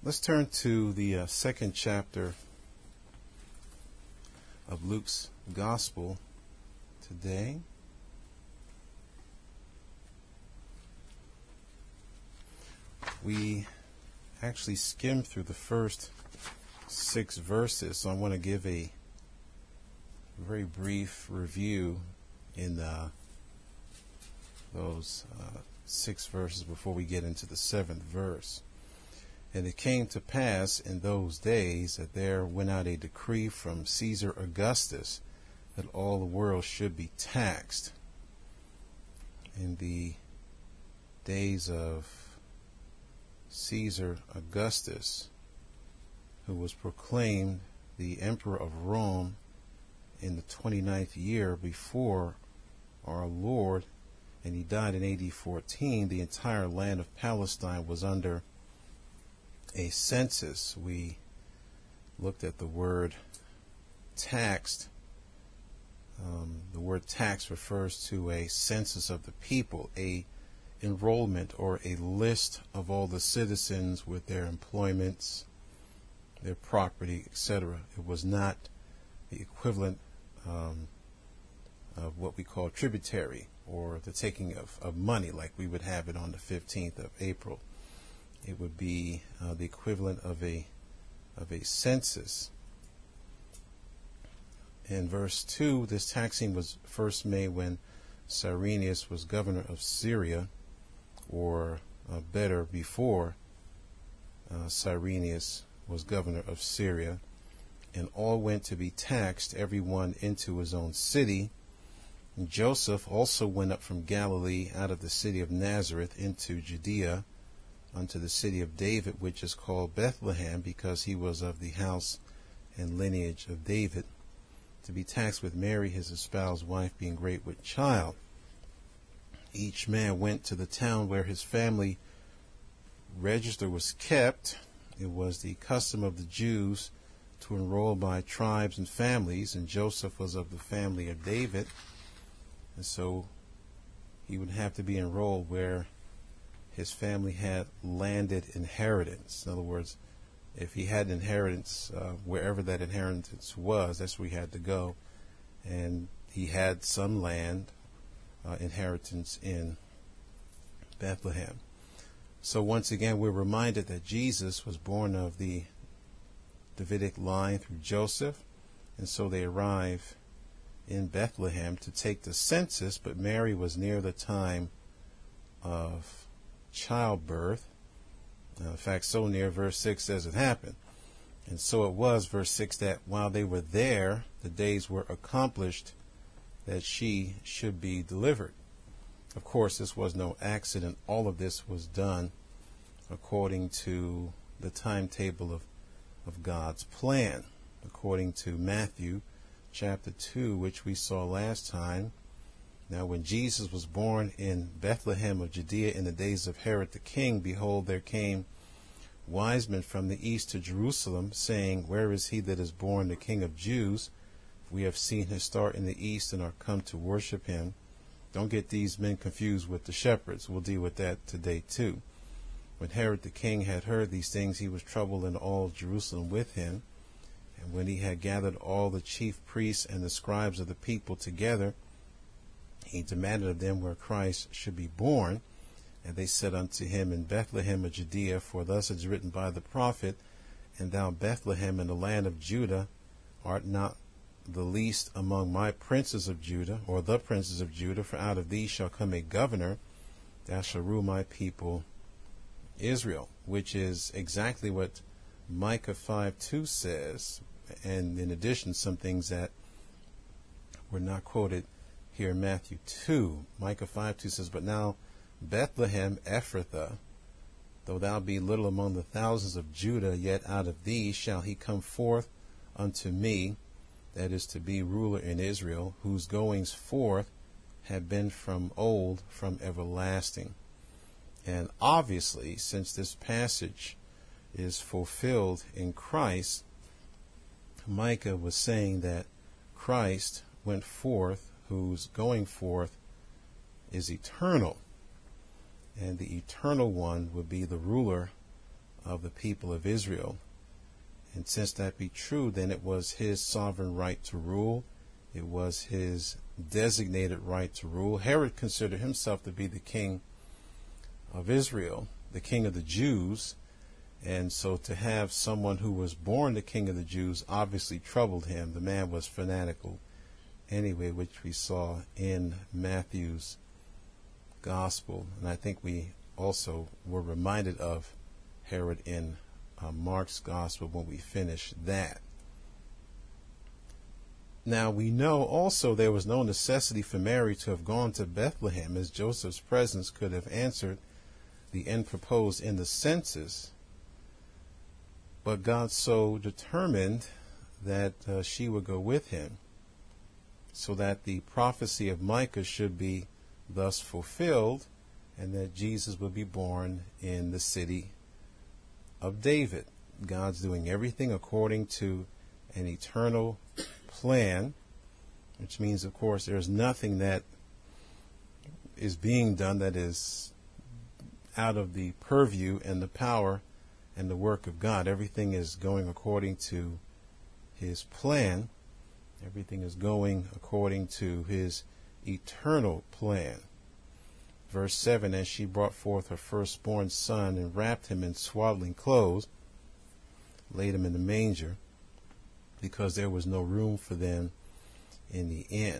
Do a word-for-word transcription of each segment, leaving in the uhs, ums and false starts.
Let's turn to the uh, second chapter of Luke's Gospel today. We actually skimmed through the first six verses, so I want to give a very brief review in uh, those uh, six verses before we get into the seventh verse. And it came to pass in those days that there went out a decree from Caesar Augustus that all the world should be taxed. In the days of Caesar Augustus, who was proclaimed the Emperor of Rome in the twenty-ninth year before our Lord, and he died in A D fourteen, the entire land of Palestine was under a census. We looked at the word taxed. Um, the word tax refers to a census of the people, a enrollment or a list of all the citizens with their employments, their property, et cetera. It was not the equivalent um, of what we call tributary, or the taking of, of money like we would have it on the fifteenth of April. It would be uh, the equivalent of a of a census. In verse two, this taxing was first made when Cyrenius was governor of Syria, or uh, better, before uh, Cyrenius was governor of Syria, and all went to be taxed, every one into his own city. And Joseph also went up from Galilee out of the city of Nazareth into Judea, unto the city of David, which is called Bethlehem, because he was of the house and lineage of David, to be taxed with Mary, his espoused wife, being great with child. Each man went to the town where his family register was kept. It was the custom of the Jews to enroll by tribes and families, and Joseph was of the family of David, and so he would have to be enrolled where his family had landed inheritance. In other words, if he had inheritance, uh, wherever that inheritance was, that's where he had to go. And he had some land uh, inheritance in Bethlehem. So once again, we're reminded that Jesus was born of the Davidic line through Joseph. And so they arrive in Bethlehem to take the census, but Mary was near the time of childbirth. Uh, in fact, so near, verse six says it happened. And so it was, verse six, that while they were there, the days were accomplished that she should be delivered. Of course, this was no accident. All of this was done according to the timetable of, of God's plan, according to Matthew chapter two, which we saw last time. Now, when Jesus was born in Bethlehem of Judea in the days of Herod the king, behold, there came wise men from the east to Jerusalem, saying, Where is he that is born the King of Jews? We have seen his star in the east and are come to worship him. Don't get these men confused with the shepherds. We'll deal with that today too. When Herod the king had heard these things, he was troubled, and all Jerusalem with him. And when he had gathered all the chief priests and the scribes of the people together, he demanded of them where Christ should be born. And they said unto him, In Bethlehem of Judea, for thus is written by the prophet, And thou, Bethlehem, in the land of Judah, art not the least among my princes of Judah, or the princes of Judah, for out of thee shall come a governor that shall rule my people Israel, which is exactly what Micah five two says, and in addition, some things that were not quoted here in Matthew two. Micah five two says, But now Bethlehem Ephrathah, though thou be little among the thousands of Judah, yet out of thee shall he come forth unto me, that is to be ruler in Israel, whose goings forth have been from old, from everlasting. And obviously, since this passage is fulfilled in Christ, Micah was saying that Christ went forth, whose going forth is eternal. And the eternal one would be the ruler of the people of Israel. And since that be true, then it was his sovereign right to rule. It was his designated right to rule. Herod considered himself to be the king of Israel, the king of the Jews. And so to have someone who was born the king of the Jews obviously troubled him. The man was fanatical anyway, which we saw in Matthew's gospel. And I think we also were reminded of Herod in uh, Mark's gospel when we finished that. Now we know also there was no necessity for Mary to have gone to Bethlehem, as Joseph's presence could have answered the end proposed in the census. But God so determined that uh, she would go with him, so that the prophecy of Micah should be thus fulfilled, and that Jesus would be born in the city of David. God's doing everything according to an eternal plan, which means, of course, there's nothing that is being done that is out of the purview and the power and the work of God. Everything is going according to his plan. Everything is going according to his eternal plan. Verse seven, and she brought forth her firstborn son and wrapped him in swaddling clothes, laid him in the manger, because there was no room for them in the inn.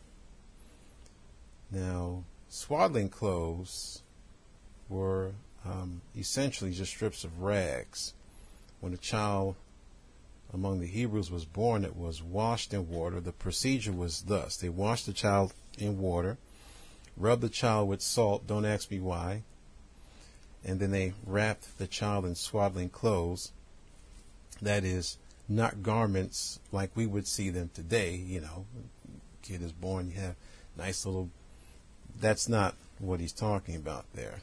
Now, swaddling clothes were um, essentially just strips of rags. When a child among the Hebrews was born, it was washed in water. The procedure was thus: they washed the child in water, rubbed the child with salt, don't ask me why, and then they wrapped the child in swaddling clothes. That is, not garments like we would see them today. You know, kid is born, you have nice little, that's not what he's talking about there.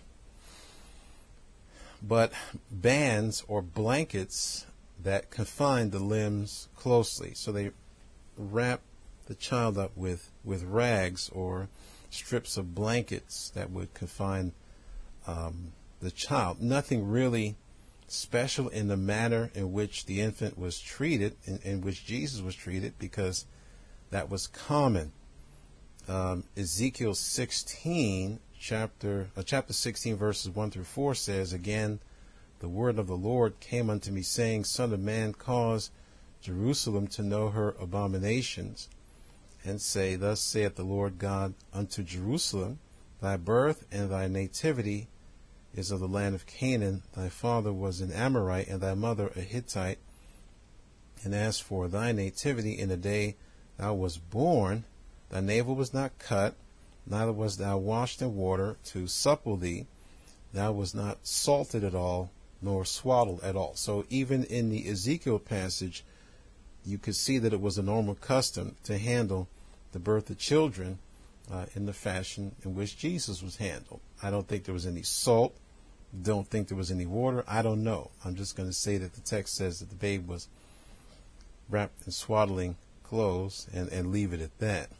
But bands or blankets that confine the limbs closely. So they wrap the child up with, with rags or strips of blankets that would confine um, the child. Nothing really special in the manner in which the infant was treated, in, in which Jesus was treated, because that was common. Um, Ezekiel sixteen, chapter uh, chapter sixteen, verses one through four says, again, the word of the Lord came unto me, saying, Son of man, cause Jerusalem to know her abominations, and say, Thus saith the Lord God unto Jerusalem, Thy birth and thy nativity is of the land of Canaan. Thy father was an Amorite, and thy mother a Hittite. And as for thy nativity, in the day thou wast born, thy navel was not cut, neither was thou washed in water to supple thee. Thou was not salted at all, nor swaddled at all. So even in the Ezekiel passage, you could see that it was a normal custom to handle the birth of children uh, in the fashion in which Jesus was handled. I don't think there was any salt. Don't think there was any water. I don't know. I'm just going to say that the text says that the babe was wrapped in swaddling clothes, and, and leave it at that.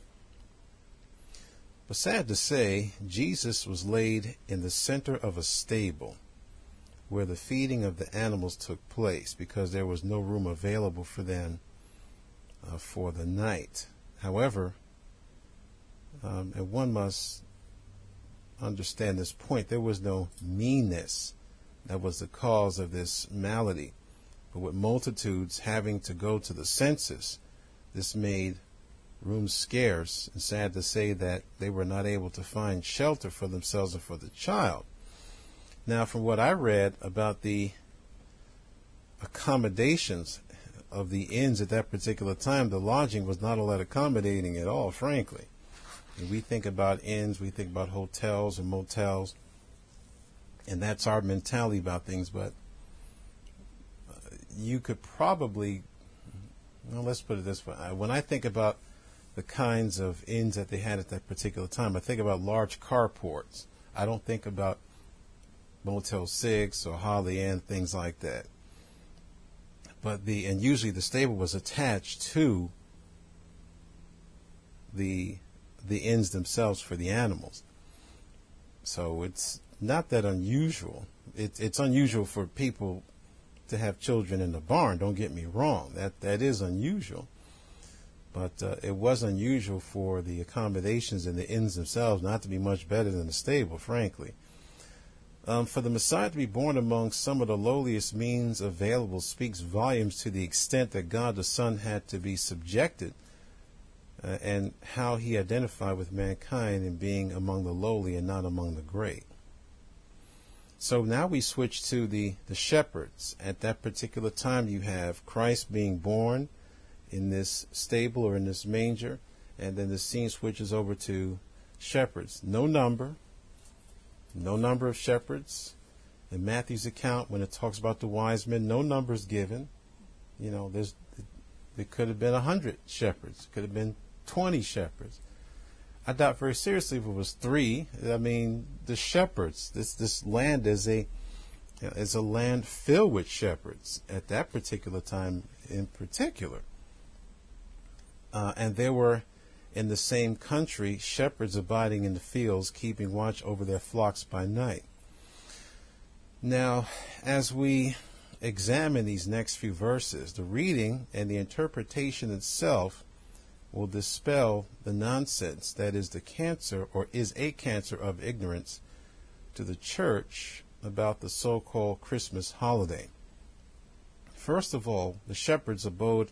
But sad to say, Jesus was laid in the center of a stable where the feeding of the animals took place, because there was no room available for them uh, for the night. However, um, and one must understand this point, there was no meanness that was the cause of this malady. But with multitudes having to go to the census, this made rooms scarce, and sad to say that they were not able to find shelter for themselves and for the child. Now, from what I read about the accommodations of the inns at that particular time, the lodging was not all that accommodating at all, frankly. When we think about inns, we think about hotels and motels, and that's our mentality about things. But uh, you could probably, well, let's put it this way. When I think about the kinds of inns that they had at that particular time, I think about large carports. I don't think about Motel six or Holiday Inn, things like that. But the, and usually the stable was attached to the the inns themselves for the animals. So it's not that unusual. it, it's unusual for people to have children in the barn. Don't get me wrong. That that is unusual. But uh, it was unusual for the accommodations and the inns themselves not to be much better than the stable, frankly. Um, for the Messiah to be born among some of the lowliest means available speaks volumes to the extent that God the Son had to be subjected uh, and how he identified with mankind in being among the lowly and not among the great. So now we switch to the, the shepherds. At that particular time, you have Christ being born in this stable or in this manger, and then the scene switches over to shepherds. No number, no number of shepherds. In Matthew's account, when it talks about the wise men, no numbers given. You know, there's there could have been a hundred shepherds, could have been twenty shepherds. I doubt very seriously if it was three. I mean, the shepherds. This this land is a is a land filled with shepherds at that particular time, in particular. Uh, and there were, in the same country, shepherds abiding in the fields, keeping watch over their flocks by night. Now, as we examine these next few verses, the reading and the interpretation itself will dispel the nonsense that is the cancer, or is a cancer of ignorance to the church about the so-called Christmas holiday. First of all, the shepherds abode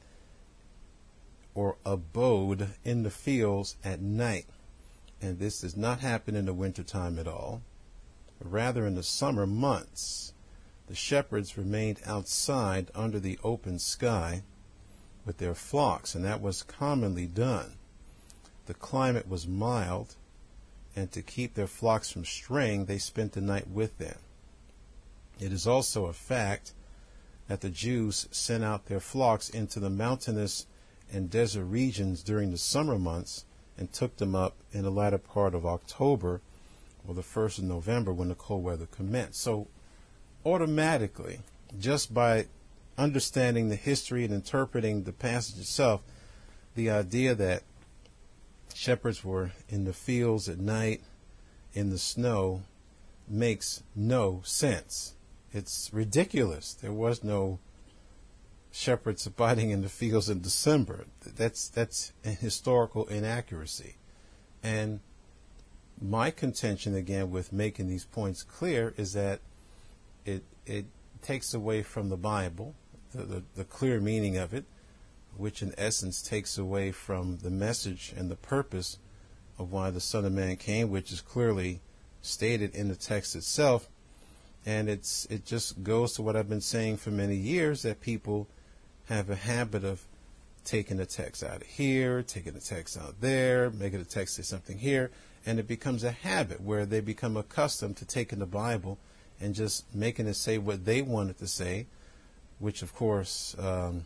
or abode in the fields at night. And this does not happen in the wintertime at all. Rather, in the summer months, the shepherds remained outside under the open sky with their flocks, and that was commonly done. The climate was mild, and to keep their flocks from straying, they spent the night with them. It is also a fact that the Jews sent out their flocks into the mountainous and desert regions during the summer months and took them up in the latter part of October or the first of November when the cold weather commenced. So automatically, just by understanding the history and interpreting the passage itself, the idea that shepherds were in the fields at night in the snow makes no sense. It's ridiculous. There was no shepherds abiding in the fields in December. That's that's a historical inaccuracy. And my contention, again, with making these points clear is that it it takes away from the Bible, the, the, the clear meaning of it, which in essence takes away from the message and the purpose of why the Son of Man came, which is clearly stated in the text itself. And it's it just goes to what I've been saying for many years, that people have a habit of taking the text out of here, taking the text out there, making the text say something here, and it becomes a habit where they become accustomed to taking the Bible and just making it say what they want it to say, which of course um,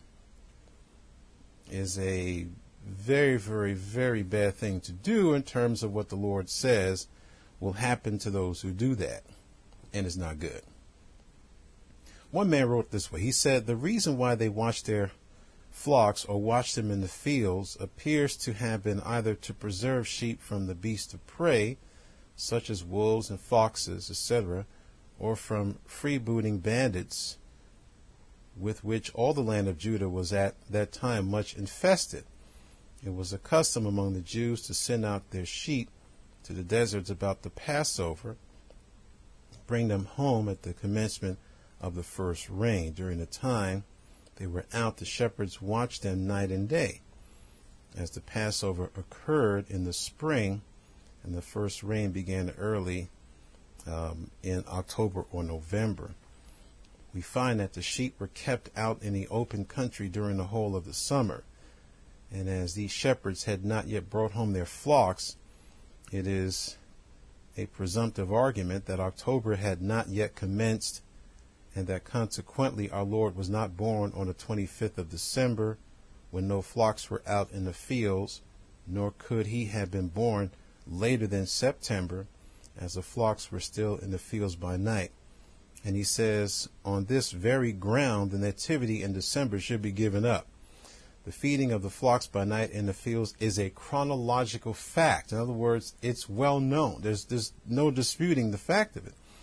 is a very, very, very bad thing to do in terms of what the Lord says will happen to those who do that, and it's not good. One man wrote this way. He said, "The reason why they watched their flocks or watched them in the fields appears to have been either to preserve sheep from the beasts of prey, such as wolves and foxes, et cetera, or from freebooting bandits, with which all the land of Judah was at that time much infested. It was a custom among the Jews to send out their sheep to the deserts about the Passover, bring them home at the commencement of the first rain. During the time they were out, the shepherds watched them night and day. As the Passover occurred in the spring, and the first rain began early um, in October or November, we find that the sheep were kept out in the open country during the whole of the summer. And as these shepherds had not yet brought home their flocks, it is a presumptive argument that October had not yet commenced, and that consequently our Lord was not born on the twenty-fifth of December, when no flocks were out in the fields, nor could he have been born later than September, as the flocks were still in the fields by night. And he says, on this very ground, the nativity in December should be given up. The feeding of the flocks by night in the fields is a chronological fact. In other words, it's well known. There's, there's no disputing the fact of it.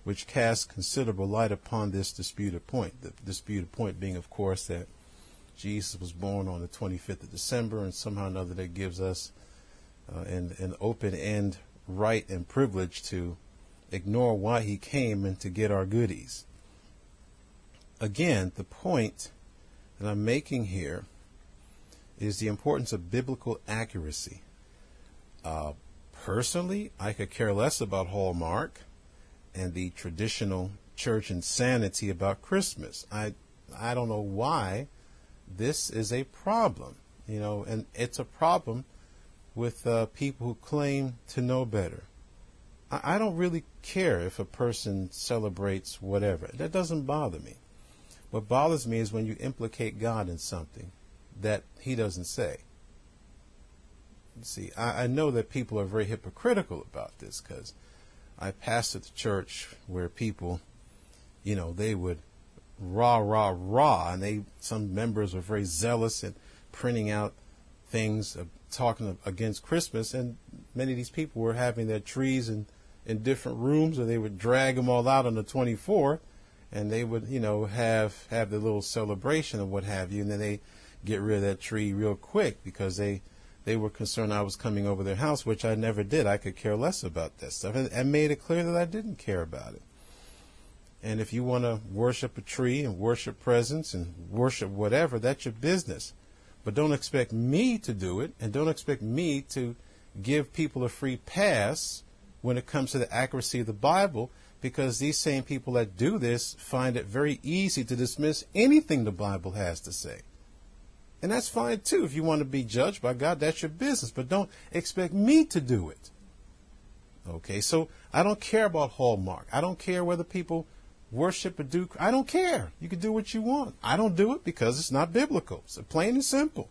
which casts considerable light upon this disputed point. The disputed point being, of course, that Jesus was born on the twenty-fifth of December, and somehow or another that gives us uh, an, an open-end right and privilege to ignore why he came and to get our goodies. Again, the point that I'm making here is the importance of biblical accuracy. Uh, personally, I could care less about Hallmark and the traditional church insanity about Christmas. I I don't know why this is a problem, you know, and it's a problem with uh, people who claim to know better. I, I don't really care if a person celebrates whatever. That doesn't bother me. What bothers me is when you implicate God in something that he doesn't say. See, I, I know that people are very hypocritical about this because I pastored the church where people, you know, they would rah, rah, rah, and they, some members were very zealous in printing out things uh, talking against Christmas, and many of these people were having their trees in, in different rooms, or they would drag them all out on the twenty-fourth, and they would, you know, have, have the little celebration and what have you, and then they get rid of that tree real quick because they they were concerned I was coming over their house, which I never did. I could care less about that stuff, and, and made it clear that I didn't care about it. And if you want to worship a tree and worship presents and worship whatever, that's your business. But don't expect me to do it, and don't expect me to give people a free pass when it comes to the accuracy of the Bible, because these same people that do this find it very easy to dismiss anything the Bible has to say. And that's fine, too. If you want to be judged by God, that's your business. But don't expect me to do it. Okay, so I don't care about Hallmark. I don't care whether people worship or do. I don't care. You can do what you want. I don't do it because it's not biblical. It's plain and simple.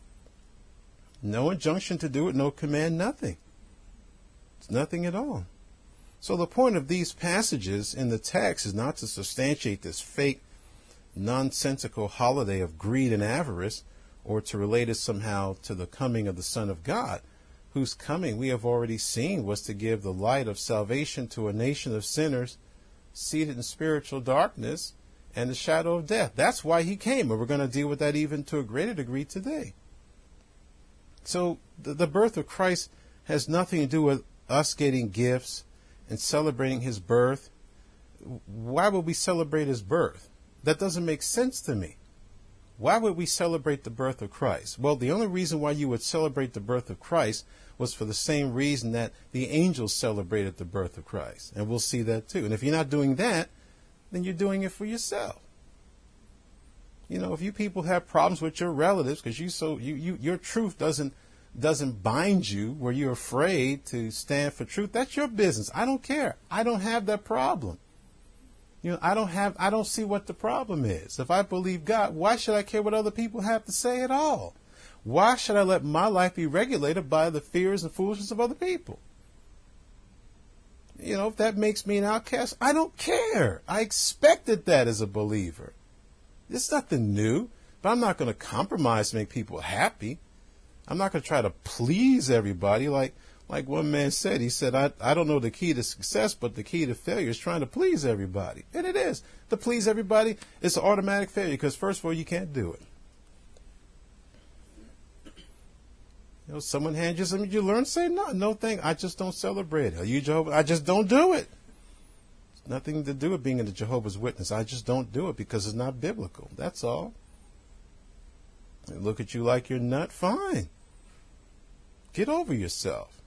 No injunction to do it, no command, nothing. It's nothing at all. So the point of these passages in the text is not to substantiate this fake, nonsensical holiday of greed and avarice, or to relate it somehow to the coming of the Son of God, whose coming we have already seen was to give the light of salvation to a nation of sinners seated in spiritual darkness and the shadow of death. That's why he came, and we're going to deal with that even to a greater degree today. So the, the birth of Christ has nothing to do with us getting gifts and celebrating his birth. Why would we celebrate his birth? That doesn't make sense to me. Why would we celebrate the birth of Christ? Well, the only reason why you would celebrate the birth of Christ was for the same reason that the angels celebrated the birth of Christ. And we'll see that too. And if you're not doing that, then you're doing it for yourself. You know, if you people have problems with your relatives because you so you, you your truth doesn't doesn't bind you, where you're afraid to stand for truth, that's your business. I don't care. I don't have that problem. You know, I don't have, I don't see what the problem is. If I believe God, why should I care what other people have to say at all? Why should I let my life be regulated by the fears and foolishness of other people? You know, if that makes me an outcast, I don't care. I expected that as a believer. It's nothing new, but I'm not going to compromise to make people happy. I'm not going to try to please everybody. Like, Like one man said, he said, I, I don't know the key to success, but the key to failure is trying to please everybody. And it is. To please everybody, it's an automatic failure because, first of all, you can't do it. You know, someone hands you something, you learn to say, no, no thing. I just don't celebrate it. Are you Jehovah? I just don't do it. It's nothing to do with being a Jehovah's Witness. I just don't do it because it's not biblical. That's all. They look at you like you're nut. Fine. Get over yourself.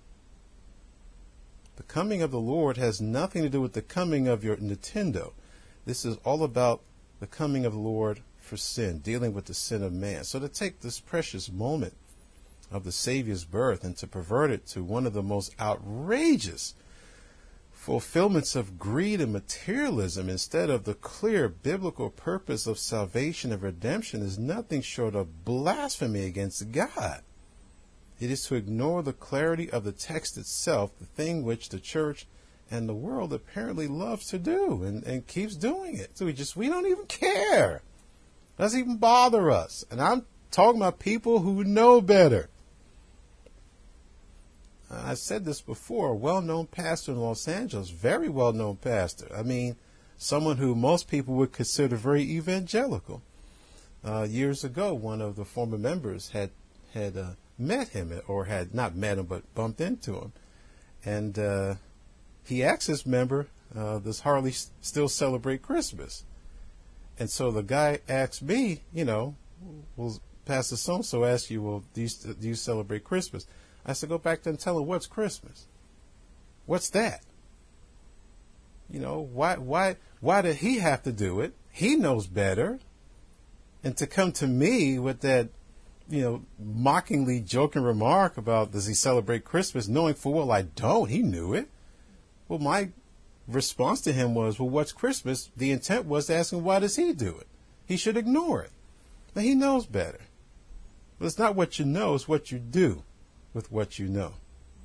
The coming of the Lord has nothing to do with the coming of your Nintendo. This is all about the coming of the Lord for sin, dealing with the sin of man. So to take this precious moment of the Savior's birth and to pervert it to one of the most outrageous fulfillments of greed and materialism instead of the clear biblical purpose of salvation and redemption is nothing short of blasphemy against God. It is to ignore the clarity of the text itself, the thing which the church and the world apparently loves to do and, and keeps doing it. So we just, we don't even care. It doesn't even bother us. And I'm talking about people who know better. I said this before, a well-known pastor in Los Angeles, very well-known pastor. I mean, someone who most people would consider very evangelical. Uh, years ago, one of the former members had had uh, met him, or had not met him, but bumped into him. And uh, he asked this member, uh, does Harley still celebrate Christmas? And so the guy asked me, you know, well, Pastor so-and-so asked you, well, do you, do you celebrate Christmas? I said, go back there and tell her, what's Christmas? What's that? You know, why, why, why did he have to do it? He knows better. And to come to me with that, you know, mockingly joking remark about, does he celebrate Christmas, knowing full well I don't. He knew it. Well, my response to him was, well, what's Christmas? The intent was to ask him, why does he do it? He should ignore it. Now, he knows better. But it's not what you know, it's what you do with what you know.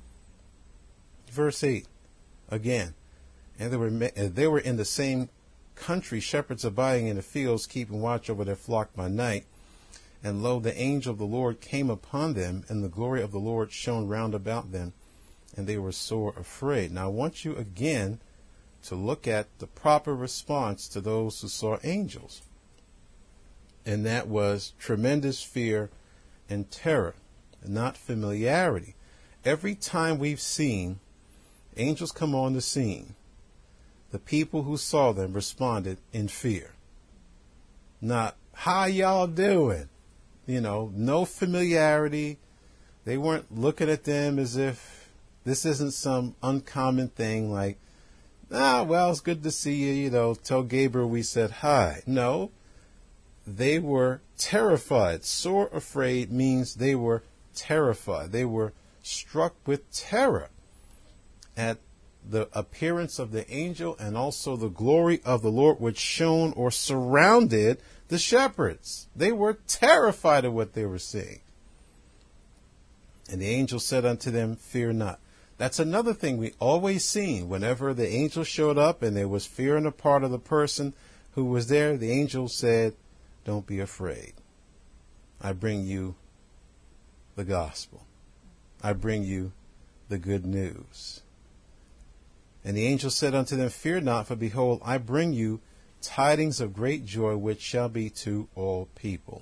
Verse eight, again, and they were, they were in the same country, shepherds abiding in the fields, keeping watch over their flock by night. And lo, the angel of the Lord came upon them, and the glory of the Lord shone round about them, and they were sore afraid. Now, I want you again to look at the proper response to those who saw angels. And that was tremendous fear and terror, not familiarity. Every time we've seen angels come on the scene, the people who saw them responded in fear. Not, how y'all doing? You know, no familiarity. They weren't looking at them as if this isn't some uncommon thing like, ah, well, it's good to see you, you know, tell Gabriel we said hi. No, they were terrified. Sore afraid means they were terrified. They were struck with terror at the appearance of the angel and also the glory of the Lord which shone or surrounded the shepherds. They were terrified of what they were seeing. And the angel said unto them, fear not. That's another thing we always seen. Whenever the angel showed up and there was fear in the part of the person who was there, the angel said, don't be afraid. I bring you the gospel. I bring you the good news. And the angel said unto them, fear not, for behold, I bring you tidings of great joy, which shall be to all people.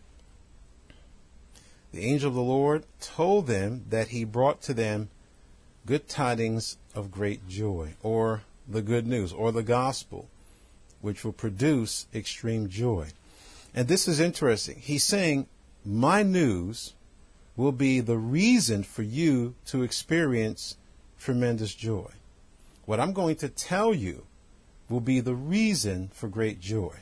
The angel of the Lord told them that he brought to them good tidings of great joy, or the good news, or the gospel, which will produce extreme joy. And this is interesting. He's saying, my news will be the reason for you to experience tremendous joy. What I'm going to tell you will be the reason for great joy.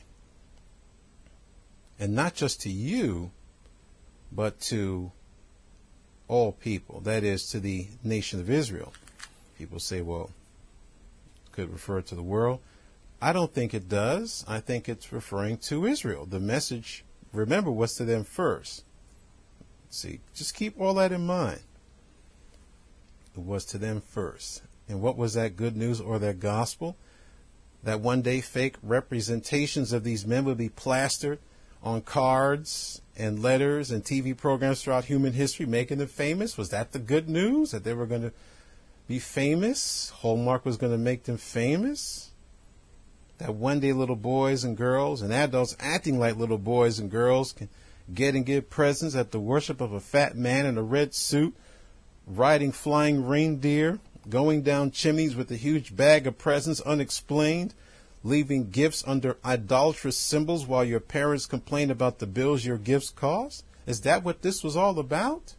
And not just to you, but to all people. That is, to the nation of Israel. People say, well, it could refer to the world. I don't think it does. I think it's referring to Israel. The message, remember, was to them first. See, just keep all that in mind. It was to them first. And what was that good news or that gospel? That one day fake representations of these men would be plastered on cards and letters and T V programs throughout human history, making them famous. Was that the good news? That they were going to be famous? Hallmark was going to make them famous? That one day little boys and girls and adults acting like little boys and girls can get and give presents at the worship of a fat man in a red suit, riding flying reindeer, going down chimneys with a huge bag of presents unexplained, leaving gifts under idolatrous symbols while your parents complain about the bills your gifts cost? Is that what this was all about?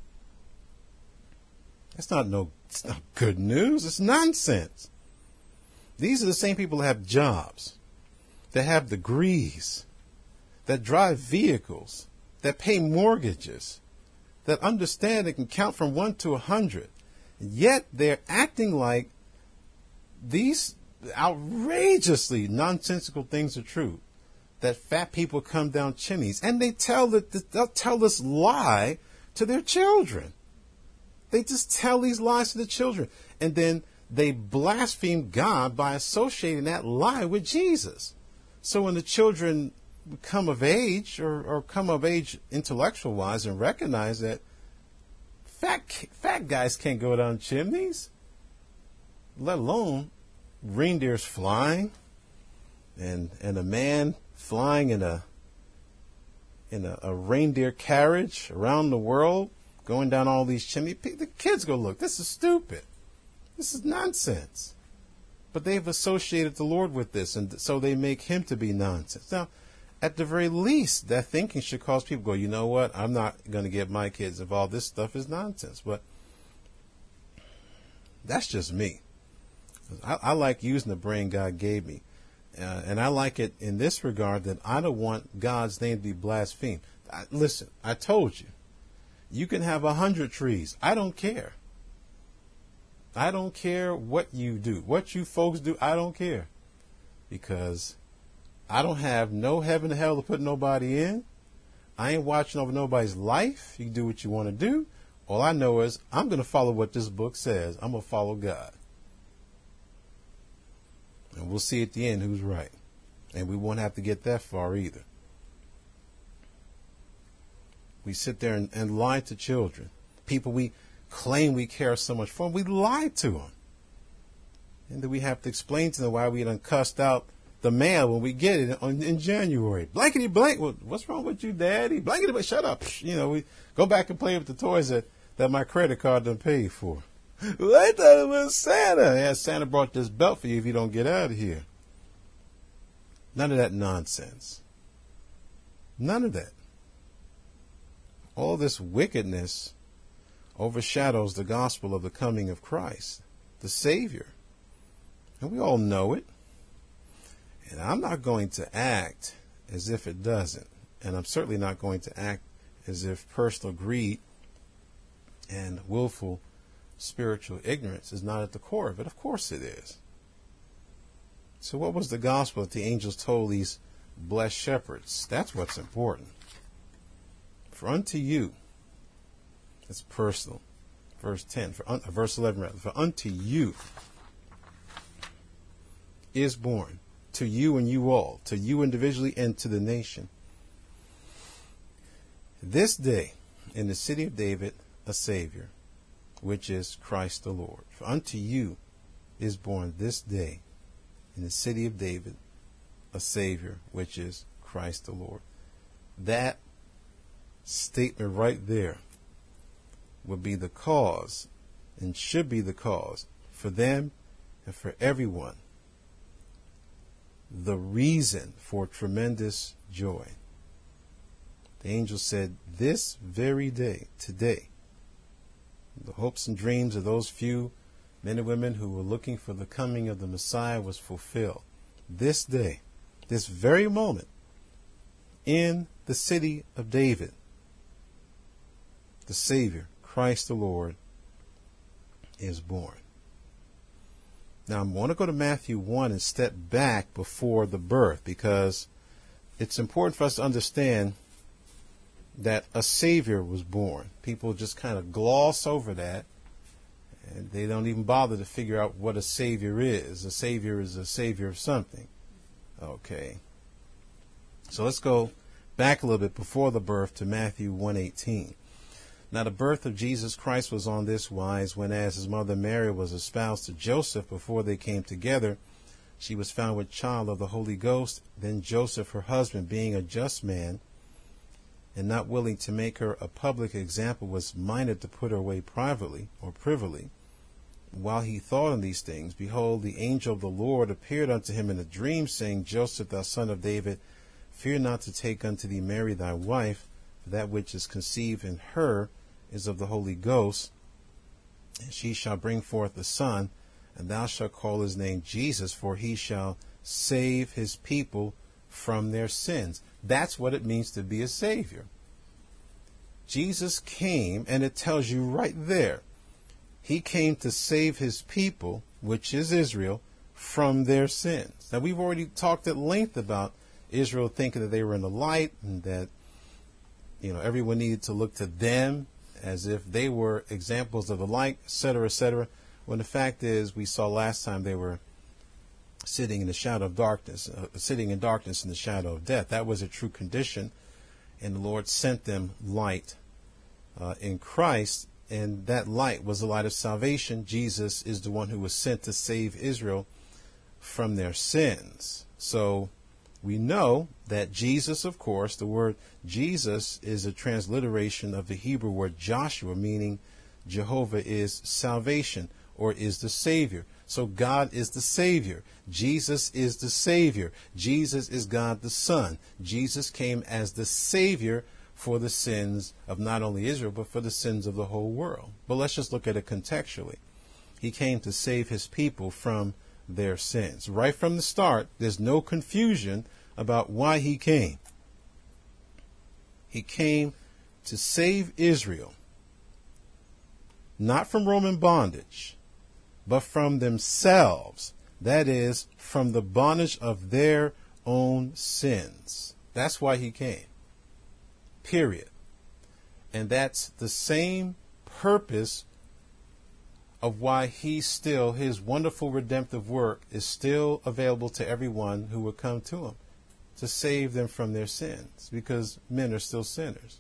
That's not no, it's not good news. It's nonsense. These are the same people that have jobs, that have degrees, that drive vehicles, that pay mortgages, that understand and can count from one to a hundred. Yet they're acting like these outrageously nonsensical things are true. That fat people come down chimneys, and they tell that they'll tell this lie to their children. They just tell these lies to the children, and then they blaspheme God by associating that lie with Jesus. So when the children come of age, or, or come of age intellectual wise, and recognize that Fat, fat guys can't go down chimneys, let alone reindeers flying and and a man flying in a in a, a reindeer carriage around the world, going down all these chimneys. The kids go, look, this is stupid. This is nonsense. But they've associated the Lord with this, and so they make him to be nonsense. Now, at the very least, that thinking should cause people to go, you know what, I'm not going to get my kids involved. This stuff is nonsense. But that's just me. I, I like using the brain God gave me. Uh, and I like it in this regard that I don't want God's name to be blasphemed. I, listen, I told you, you can have a hundred trees. I don't care. I don't care what you do, what you folks do. I don't care, because I don't have no heaven or hell to put nobody in. I ain't watching over nobody's life. You can do what you want to do. All I know is I'm going to follow what this book says. I'm going to follow God. And we'll see at the end who's right. And we won't have to get that far either. We sit there and, and lie to children. People we claim we care so much for, we lie to them. And then we have to explain to them why we done cussed out the mail when we get it on, in January. Blankety blank. Well, what's wrong with you, Daddy? Blankety blank. Shut up. You know, we go back and play with the toys that, that my credit card done paid for. Well, I thought it was Santa. Yeah, Santa brought this belt for you if you don't get out of here. None of that nonsense. None of that. All this wickedness overshadows the gospel of the coming of Christ, the Savior. And we all know it. And I'm not going to act as if it doesn't. And I'm certainly not going to act as if personal greed and willful spiritual ignorance is not at the core of it. Of course it is. So what was the gospel that the angels told these blessed shepherds? That's what's important. For unto you, it's personal. Verse ten, for un, verse eleven rather. For unto you is born, to you and you all, to you individually and to the nation, this day in the city of David, a Savior, which is Christ the Lord. For unto you is born this day in the city of David a Savior, which is Christ the Lord. That statement right there would be the cause, and should be the cause, for them and for everyone, the reason for tremendous joy. The angel said, this very day, today, the hopes and dreams of those few men and women who were looking for the coming of the Messiah was fulfilled. This day, this very moment, in the city of David, the Savior, Christ the Lord, is born. Now, I want to go to Matthew one and step back before the birth, because it's important for us to understand that a Savior was born. People just kind of gloss over that, and they don't even bother to figure out what a Savior is. A Savior is a Savior of something. Okay. So let's go back a little bit before the birth to Matthew one eighteen. Now the birth of Jesus Christ was on this wise, when as his mother Mary was espoused to Joseph, before they came together, she was found with child of the Holy Ghost. Then Joseph, her husband, being a just man, and not willing to make her a public example, was minded to put her away privately or privily. While he thought on these things, behold, the angel of the Lord appeared unto him in a dream, saying, Joseph, thou son of David, fear not to take unto thee Mary thy wife, for that which is conceived in her is of the Holy Ghost, and she shall bring forth a son, and thou shalt call his name Jesus, for he shall save his people from their sins. That's what it means to be a Savior. Jesus came, and it tells you right there, he came to save his people, which is Israel, from their sins. Now, we've already talked at length about Israel thinking that they were in the light, and that, you know, everyone needed to look to them as if they were examples of the light, et cetera, et cetera. When the fact is, we saw last time they were sitting in the shadow of darkness, uh, sitting in darkness in the shadow of death. That was a true condition, and the Lord sent them light uh, in Christ, and that light was the light of salvation. Jesus is the one who was sent to save Israel from their sins. So we know that Jesus, of course, the word Jesus is a transliteration of the Hebrew word Joshua, meaning Jehovah is salvation or is the Savior. So God is the Savior. Jesus is the Savior. Jesus is God the Son. Jesus came as the Savior for the sins of not only Israel, but for the sins of the whole world. But let's just look at it contextually. He came to save his people from their sins. Right from the start, there's no confusion about why he came. He came to save Israel, not from Roman bondage, but from themselves. That is, from the bondage of their own sins. That's why he came. Period. And that's the same purpose of why he still, his wonderful redemptive work is still available to everyone who would come to him, to save them from their sins, because men are still sinners.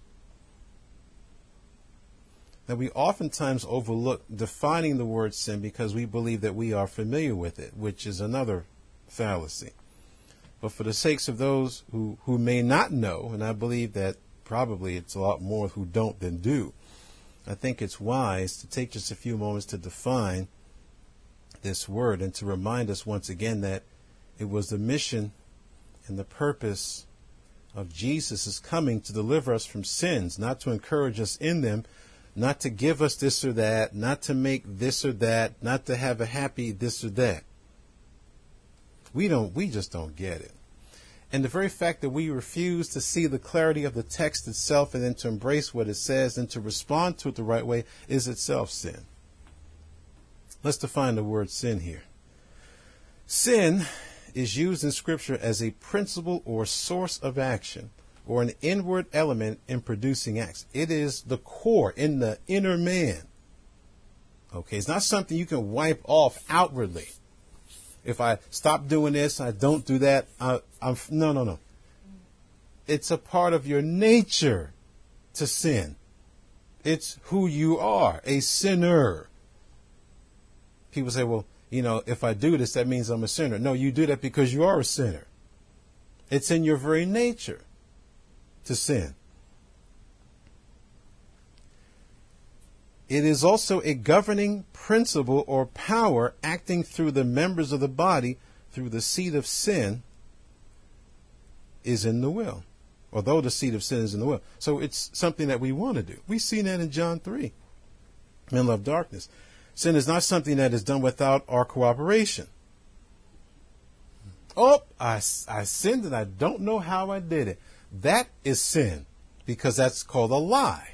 Now, we oftentimes overlook defining the word sin because we believe that we are familiar with it, which is another fallacy. But for the sakes of those who, who may not know, and I believe that probably it's a lot more who don't than do, I think it's wise to take just a few moments to define this word and to remind us once again that it was the mission and the purpose of Jesus' coming to deliver us from sins, not to encourage us in them, not to give us this or that, not to make this or that, not to have a happy this or that. We don't, we just don't get it. And the very fact that we refuse to see the clarity of the text itself and then to embrace what it says and to respond to it the right way is itself sin. Let's define the word sin here. Sin is used in Scripture as a principle or source of action or an inward element in producing acts. It is the core in the inner man. Okay, it's not something you can wipe off outwardly. If I stop doing this, I don't do that, I, I'm, no, no, no. It's a part of your nature to sin. It's who you are, a sinner. People say, well, you know, if I do this, that means I'm a sinner. No, you do that because you are a sinner. It's in your very nature to sin. It is also a governing principle or power acting through the members of the body through the seed of sin is in the will. Although the seed of sin is in the will. So it's something that we want to do. We see that in John three. Men love darkness. Sin is not something that is done without our cooperation. Oh, I, I sinned and I don't know how I did it. That is sin because that's called a lie.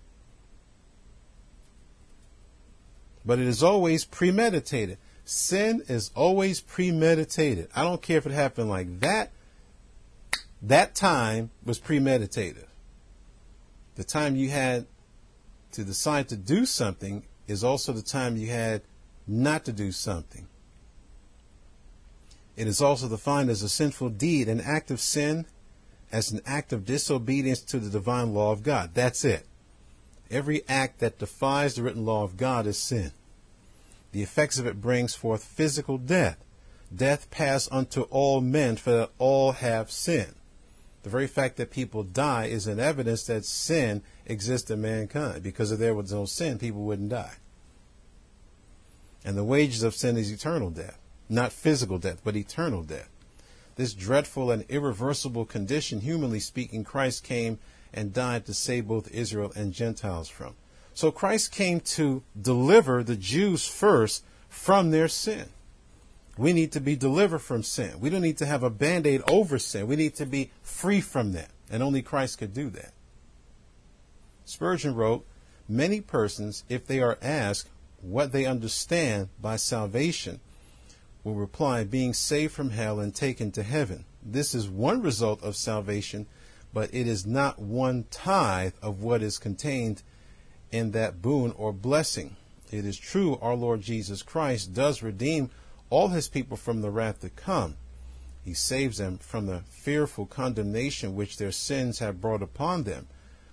But it is always premeditated. Sin is always premeditated. I don't care if it happened like that. That time was premeditated. The time you had to decide to do something is also the time you had not to do something. It is also defined as a sinful deed, an act of sin, as an act of disobedience to the divine law of God. That's it. Every act that defies the written law of God is sin. The effects of it brings forth physical death. Death passed unto all men, for that all have sinned. The very fact that people die is an evidence that sin exists in mankind. Because if there was no sin, people wouldn't die. And the wages of sin is eternal death. Not physical death, but eternal death. This dreadful and irreversible condition, humanly speaking, Christ came and died to save both Israel and Gentiles from. So Christ came to deliver the Jews first from their sin. We need to be delivered from sin. We don't need to have a Band-Aid over sin. We need to be free from that. And only Christ could do that. Spurgeon wrote, many persons, if they are asked what they understand by salvation, will reply, being saved from hell and taken to heaven. This is one result of salvation, but it is not one tithe of what is contained in that boon or blessing. It is true our Lord Jesus Christ does redeem all his people from the wrath to come. He saves them from the fearful condemnation which their sins have brought upon them.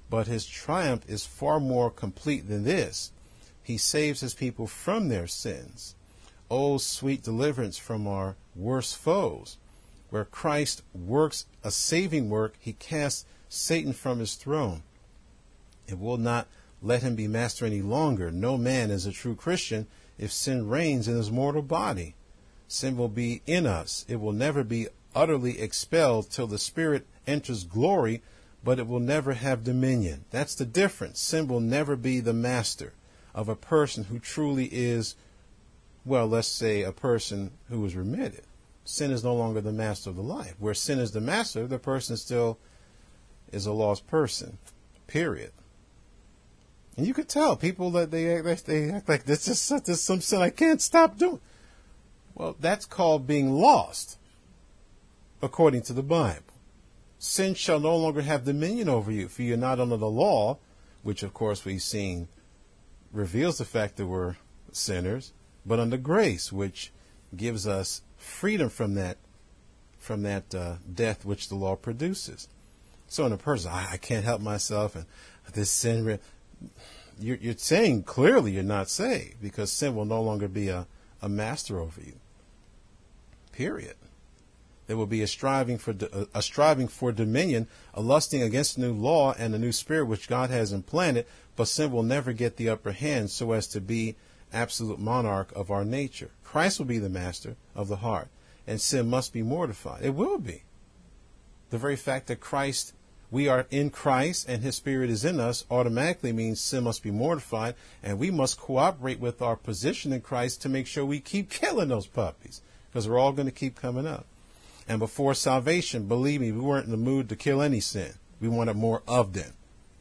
But his triumph is far more complete than this. He saves his people from their sins. Oh, sweet deliverance from our worst foes. Where Christ works a saving work, he casts Satan from his throne. It will not let him be master any longer. No man is a true Christian if sin reigns in his mortal body. Sin will be in us. It will never be utterly expelled till the Spirit enters glory, but it will never have dominion. That's the difference. Sin will never be the master of a person who truly is, well, let's say a person who is remitted. Sin is no longer the master of the life. Where sin is the master, the person still is a lost person, period. And you could tell people that they act, they act like this is this is some sin I can't stop doing. Well, that's called being lost, according to the Bible. Sin shall no longer have dominion over you, for you're not under the law, which of course we've seen reveals the fact that we're sinners, but under grace, which gives us freedom from that from that uh, death which the law produces. So in a person, I, I can't help myself, and this sin, re- you're, you're saying clearly you're not saved, because sin will no longer be a, a master over you. Period. There will be a striving for a striving for dominion, a lusting against the new law and the new spirit which God has implanted, but sin will never get the upper hand so as to be absolute monarch of our nature. Christ will be the master of the heart, and sin must be mortified. It will be. The very fact that Christ, we are in Christ and his spirit is in us, automatically means sin must be mortified, and we must cooperate with our position in Christ to make sure we keep killing those puppies, because we're all going to keep coming up. And before salvation, believe me, we weren't in the mood to kill any sin. We wanted more of them.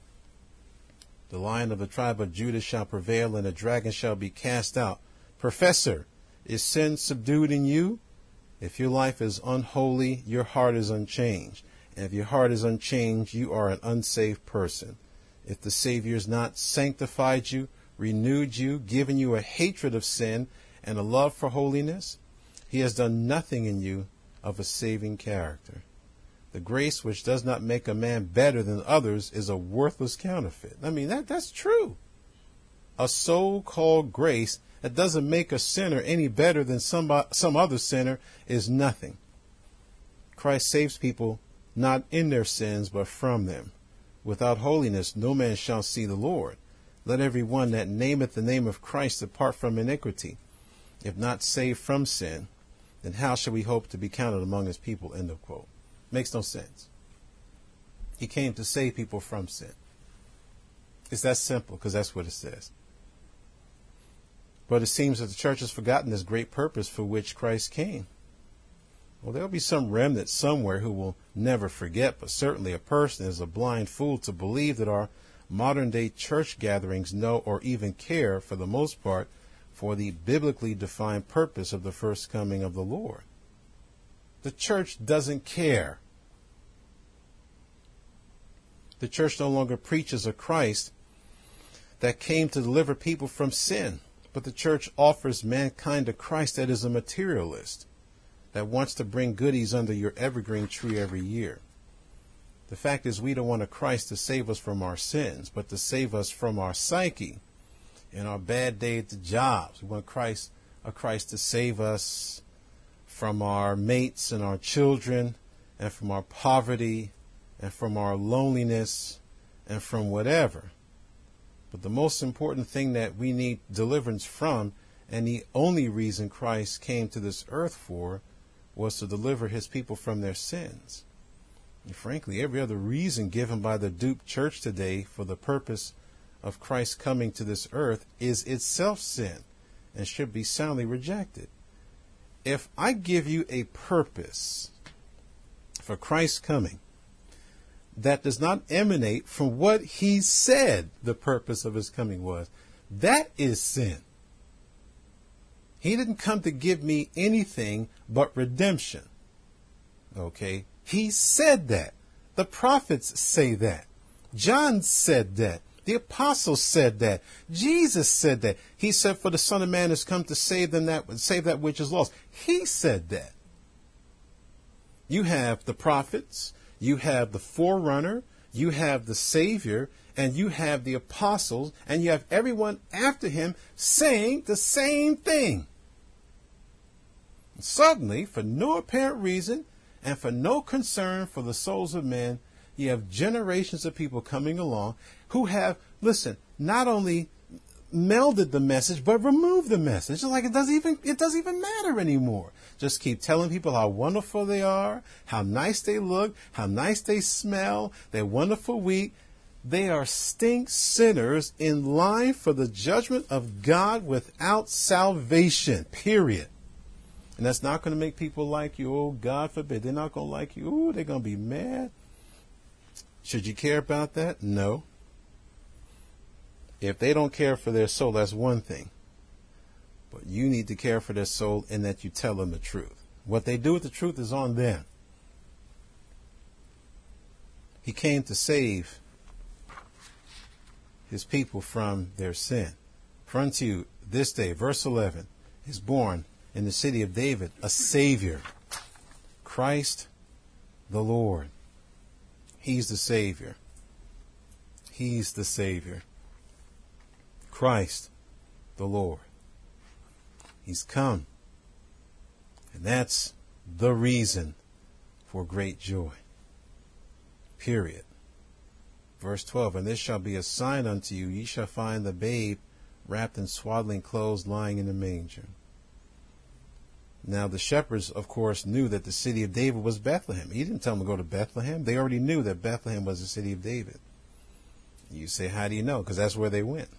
The Lion of the tribe of Judah shall prevail, and the dragon shall be cast out. Professor, is sin subdued in you? If your life is unholy, your heart is unchanged. And if your heart is unchanged, you are an unsaved person. If the Savior has not sanctified you, renewed you, given you a hatred of sin and a love for holiness, he has done nothing in you of a saving character. The grace which does not make a man better than others is a worthless counterfeit. I mean, that that's true. A so-called grace that doesn't make a sinner any better than some, some other sinner is nothing. Christ saves people not in their sins, but from them. Without holiness, no man shall see the Lord. Let every one that nameth the name of Christ depart from iniquity. If not saved from sin, then how shall we hope to be counted among his people? End of quote. Makes no sense. He came to save people from sin. It's that simple, because that's what it says. But it seems that the church has forgotten this great purpose for which Christ came. Well, there'll be some remnant somewhere who will never forget, but certainly a person is a blind fool to believe that our modern day church gatherings know or even care, for the most part, for the biblically defined purpose of the first coming of the Lord. The church doesn't care. The church no longer preaches a Christ that came to deliver people from sin, but the church offers mankind a Christ that is a materialist, that wants to bring goodies under your evergreen tree every year. The fact is, we don't want a Christ to save us from our sins, but to save us from our psyche and our bad day at the jobs. We want Christ, a Christ to save us from our mates and our children, and from our poverty, and from our loneliness, and from whatever. But the most important thing that we need deliverance from, and the only reason Christ came to this earth for, was to deliver his people from their sins. And frankly, every other reason given by the duped church today for the purpose of Christ coming to this earth is itself sin and should be soundly rejected. If I give you a purpose for Christ's coming that does not emanate from what he said the purpose of his coming was, that is sin. He didn't come to give me anything but redemption. Okay? He said that. The prophets say that. John said that. The apostles said that. Jesus said that. He said, for the Son of Man has come to save them that save that which is lost. He said that. You have the prophets. You have the forerunner. you have the Savior, and you have the apostles, and you have everyone after him saying the same thing. And suddenly, for no apparent reason, and for no concern for the souls of men, you have generations of people coming along who have, listen, not only melded the message, but removed the message. It's like it doesn't even, it doesn't even matter anymore. Just keep telling people how wonderful they are, how nice they look, how nice they smell, their wonderful week. They are stink sinners in line for the judgment of God without salvation, period. And that's not going to make people like you. Oh, God forbid. They're not going to like you. Oh, they're going to be mad. Should you care about that? No. If they don't care for their soul, that's one thing. But you need to care for their soul in that you tell them the truth. What they do with the truth is on them. He came to save his people from their sin. For unto you this day, verse eleven, is born in the city of David a Savior, Christ the Lord. He's the Savior. He's the Savior. Christ the Lord. He's come. And that's the reason for great joy. Period. Verse twelve, and this shall be a sign unto you, ye shall find the babe wrapped in swaddling clothes lying in the manger. Now the shepherds, of course, knew that the city of David was Bethlehem. He didn't tell them to go to Bethlehem. They already knew that Bethlehem was the city of David. You say, how do you know? Because that's where they went.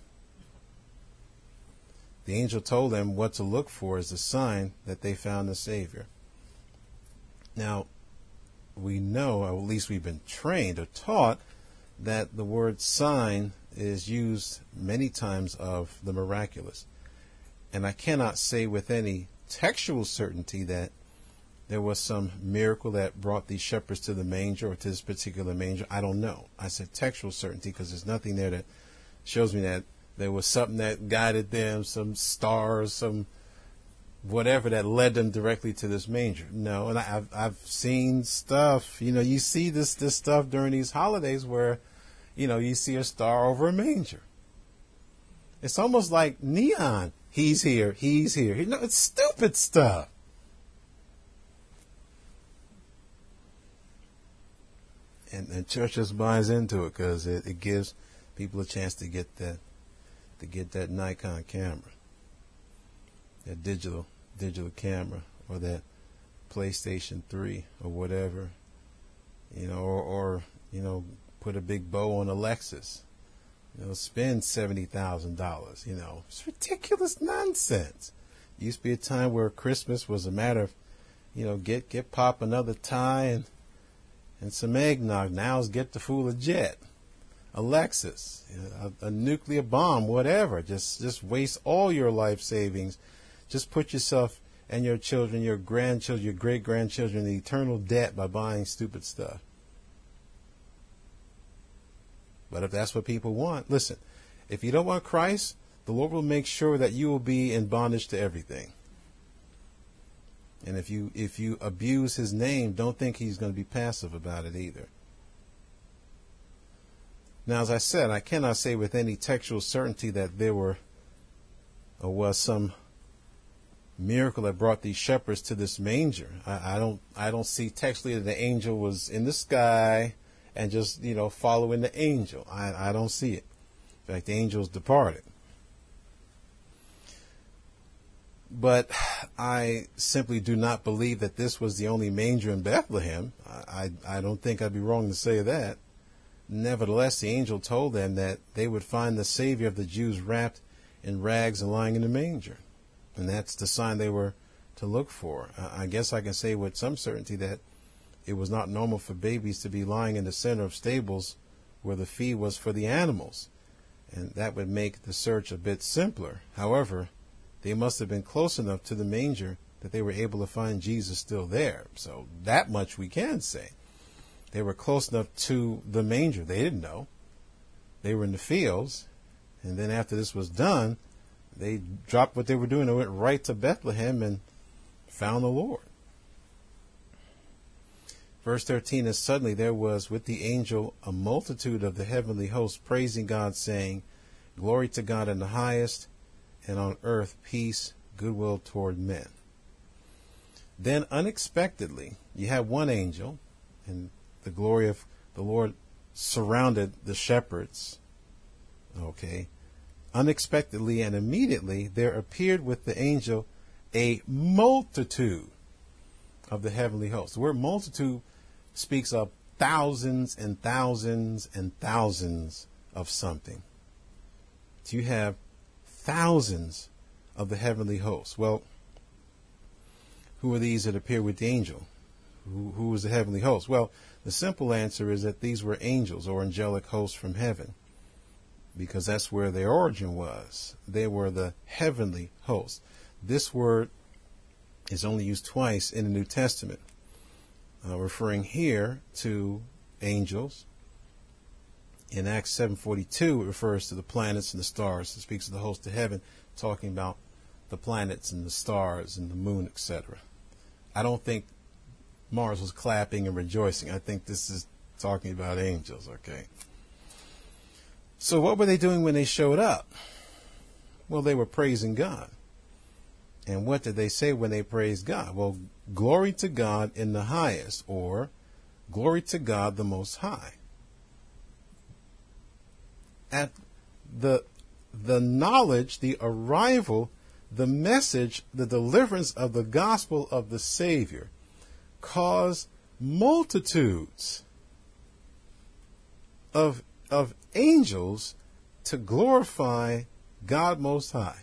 The angel told them what to look for as a sign that they found the Savior. Now, we know, or at least we've been trained or taught, that the word sign is used many times of the miraculous. And I cannot say with any textual certainty that there was some miracle that brought these shepherds to the manger or to this particular manger. I don't know. I said textual certainty because there's nothing there that shows me that there was something that guided them, some stars, some whatever that led them directly to this manger. No, and I've I've seen stuff. You know, you see this this stuff during these holidays where, you know, you see a star over a manger. It's almost like neon. He's here. He's here. You know, it's stupid stuff. And the church just buys into it because it, it gives people a chance to get that to get that Nikon camera, that digital digital camera, or that PlayStation three or whatever, you know, or, or you know, put a big bow on a Lexus, you know, spend seventy thousand dollars. You know, it's ridiculous nonsense. It used to be a time where Christmas was a matter of, you know, get get pop another tie and and some eggnog. Now it's get the fool a jet, a Lexus, a, a nuclear bomb, whatever. Just just waste all your life savings. Just put yourself and your children, your grandchildren, your great-grandchildren in eternal debt by buying stupid stuff. But if that's what people want, listen, if you don't want Christ, the Lord will make sure that you will be in bondage to everything. And if you if you abuse his name, don't think he's going to be passive about it either. Now, as I said, I cannot say with any textual certainty that there were or was some miracle that brought these shepherds to this manger. I, I don't I don't see textually that the angel was in the sky and just, you know, following the angel. I, I don't see it. In fact, the angels departed. But I simply do not believe that this was the only manger in Bethlehem. I, I, I don't think I'd be wrong to say that. Nevertheless, the angel told them that they would find the Savior of the Jews wrapped in rags and lying in the manger. And that's the sign they were to look for. I guess I can say with some certainty that it was not normal for babies to be lying in the center of stables where the feed was for the animals. And that would make the search a bit simpler. However, they must have been close enough to the manger that they were able to find Jesus still there. So that much we can say. They were close enough to the manger. They didn't know. They were in the fields. And then after this was done, they dropped what they were doing and went right to Bethlehem and found the Lord. Verse thirteen, and suddenly there was with the angel a multitude of the heavenly host praising God, saying, Glory to God in the highest, and on earth peace, goodwill toward men. Then unexpectedly, you have one angel, and the glory of the Lord surrounded the shepherds. Okay. Unexpectedly and immediately there appeared with the angel a multitude of the heavenly hosts. The word multitude speaks of thousands and thousands and thousands of something. So you have thousands of the heavenly hosts. Well, who are these that appear with the angel? Who, who is the heavenly host? Well, the simple answer is that these were angels or angelic hosts from heaven, because that's where their origin was. They were the heavenly hosts. This word is only used twice in the New Testament, uh, referring here to angels. In Acts seven forty-two, it refers to the planets and the stars. It speaks of the host of heaven, talking about the planets and the stars and the moon, et cetera. I don't think Mars was clapping and rejoicing. I think this is talking about angels, okay? So what were they doing when they showed up? Well, they were praising God. And what did they say when they praised God? Well, glory to God in the highest, or glory to God the Most High. At the the knowledge, the arrival, the message, the deliverance of the gospel of the Savior caused multitudes of of angels to glorify God Most High.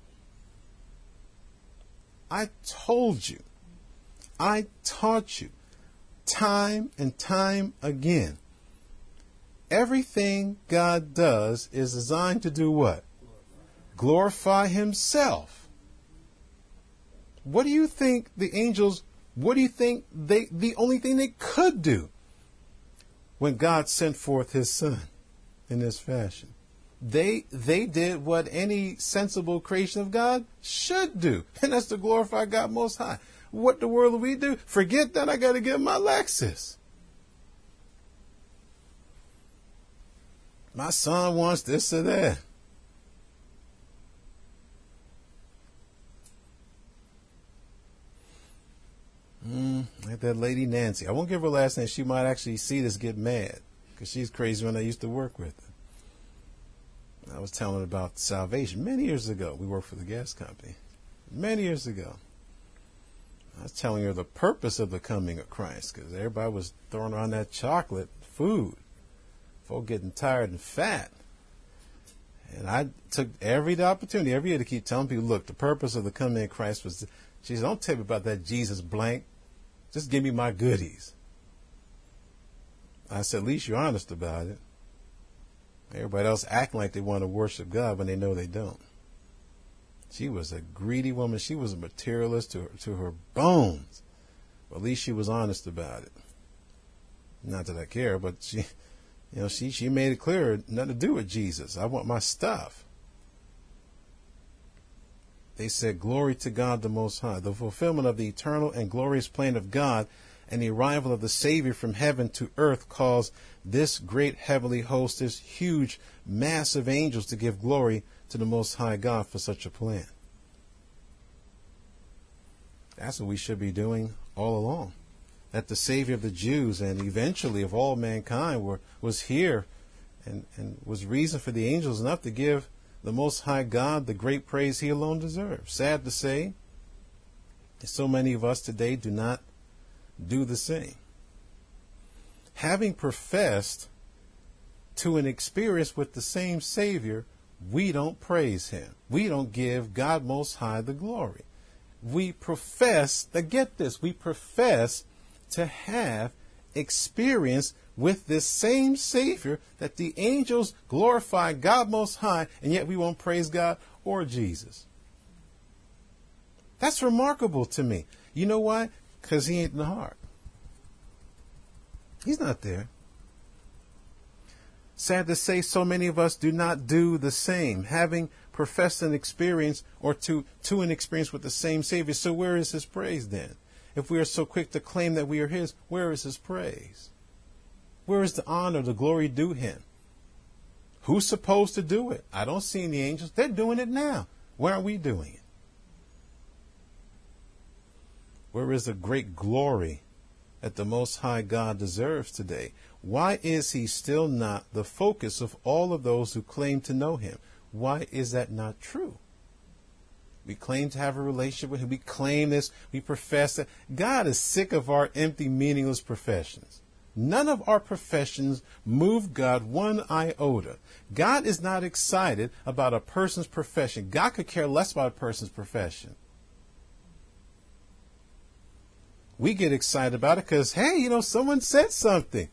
I told you, I taught you time and time again. Everything God does is designed to do what? Glorify Himself. What do you think the angels, what do you think they, the only thing they could do when God sent forth His Son in this fashion? They, they did what any sensible creation of God should do, and that's to glorify God Most High. What the world do we do? Forget that I got to get my Lexus. My son wants this or that. Mm, like that lady Nancy. I won't give her last name. She might actually see this, get mad, because she's crazy when I used to work with her. I was telling her about salvation many years ago. We worked for the gas company. Many years ago. I was telling her the purpose of the coming of Christ, because everybody was throwing around that chocolate food. Folk getting tired and fat. And I took every opportunity, every year, to keep telling people, look, the purpose of the coming of Christ was, she said, don't tell me about that Jesus blank. Just give me my goodies. I said, at least you're honest about it. Everybody else acting like they want to worship God when they know they don't. She was a greedy woman. She was a materialist to her, to her bones. But at least she was honest about it. Not that I care, but she... You know, she, she made it clear, nothing to do with Jesus. I want my stuff. They said, glory to God the Most High. The fulfillment of the eternal and glorious plan of God and the arrival of the Savior from heaven to earth caused this great heavenly host, this huge mass of angels, to give glory to the Most High God for such a plan. That's what we should be doing all along. That the Savior of the Jews and eventually of all mankind were, was here and, and was reason for the angels enough to give the Most High God the great praise He alone deserves. Sad to say, so many of us today do not do the same. Having professed to an experience with the same Savior, we don't praise Him. We don't give God Most High the glory. We profess, now get this, we profess to have experience with this same Savior, that the angels glorify God Most High, and yet we won't praise God or Jesus. That's remarkable to me. You know why? Because He ain't in the heart. He's not there. Sad to say, so many of us do not do the same, having professed an experience or to, to an experience with the same Savior. So where is His praise then? if we are so quick to claim that we are his, where is his praise? Where is the honor, the glory due him? Who's supposed to do it? I don't see any angels. They're doing it now. Where are we doing it? Where is the great glory that the Most High God deserves today? Why is he still not the focus of all of those who claim to know him? Why is that not true? We claim to have a relationship with him. We claim this. We profess that. God is sick of our empty, meaningless professions. None of our professions move God one iota. God is not excited about a person's profession. God could care less about a person's profession. We get excited about it because, hey, you know, someone said something.